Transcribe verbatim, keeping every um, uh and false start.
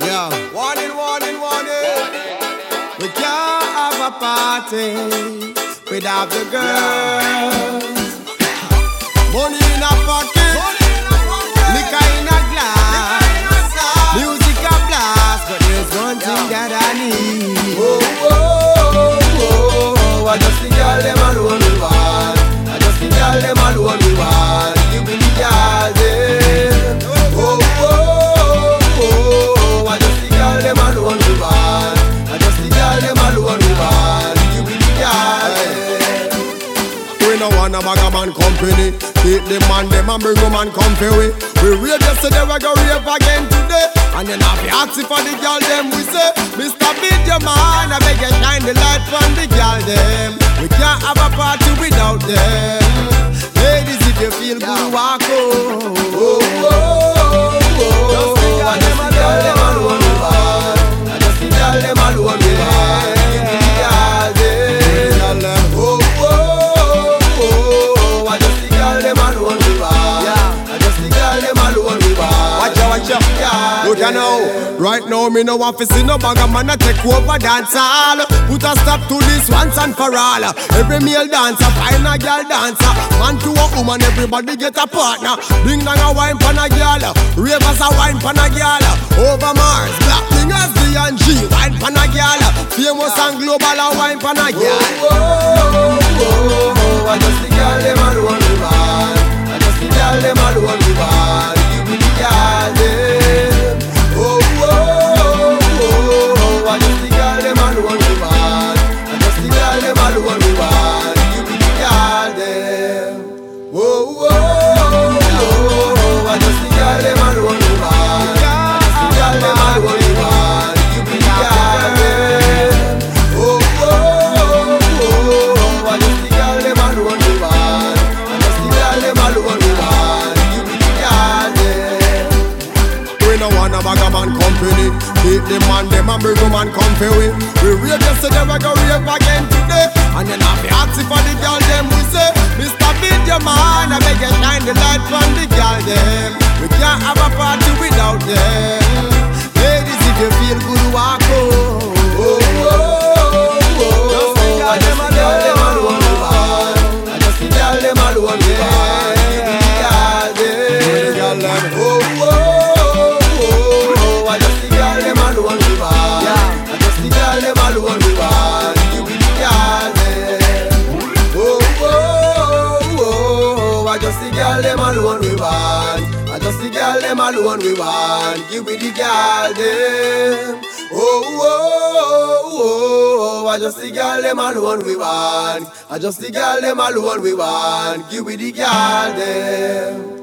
Yeah. Warning, warning, warning. We can't have a party without the girl. Money in a pocket, liquor in a glass, music a blast. But there's one thing that I need. Oh, oh, oh, oh. I just the girl them alone we want. I just the girl them alone we want. You be the girl them. Oh, oh, oh. I just the girl them alone we want. I just the girl them alone we want. You be the girl them. We no want a bag of man company. Take the man them and bring a man comfy way. We rave yesterday, we go rave again today. And then have the ask for the girl them we say, Mister Beat your man, I beg you shine the light from the girl them. We can't have a party without them. Ladies, if you feel good, walk home. Oh, oh, oh, oh. I just the girl them alone we want. I just the girl them alone we want. Give me the girl them. Oh, oh, oh. I just the girl them alone we want. I just the girl them alone we want. Watch out, watch out. Look you know, right now me no want to see no bag of man a take over dance hall. Put a stop to this once and for all. Every male dancer find a girl dancer. Man to a woman, everybody get a partner. Ding dong a wine pan a girl, ravers a wine pan a girl. Over Mars, Black Thing as D and G, wine pan a girl. Famous and global a wine pan a girl. Oh, oh, oh, oh. I just the girl them alone we want. I just the girl them alone we want. You be the girl them. Oh, oh, oh, oh. I just the girl them alone we want. I just the girl them alone we want. You be the girl them. Oh, oh, oh, oh. I just the girl them alone we want. I just the girl them alone we want. You be the girl them. Oh, oh, oh, oh. I just the girl them alone we want. I just the girl them alone we want. You be the girl them. We no want a bag of man company. Take the man them and bring a man comfy way. We rave yesterday, we go rave again today. And then have the ask for the girl them we say, Mister Beat your man, I beg you shine the light from the girl them. We can't have a party without them. Ladies, if you feel good, walk home. Oh, oh, oh, oh. I just the girl them alone we want. I just the girl them alone we want. The girl them. Oh, oh, oh, oh. I just the girl them alone we want. I just the girl them alone we want. You be the girl them. Oh, oh, oh. I just the girl them alone we want. I just the girl them alone we want. You be the girl them. Oh, oh, oh. I just the girl them alone we want. I just the girl them alone we want. You be the girl them.